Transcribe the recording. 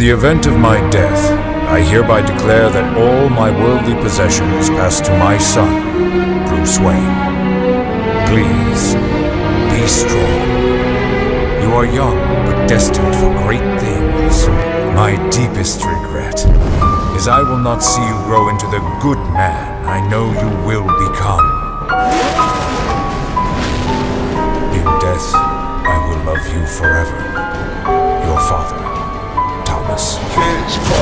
the event of my death, I hereby declare that all my worldly possessions pass to my son, Bruce Wayne. Please, be strong. You are young, but destined for great things. My deepest regret is I will not see you grow into the good man I know you will become. In death, I will love you forever. Your father, Thomas.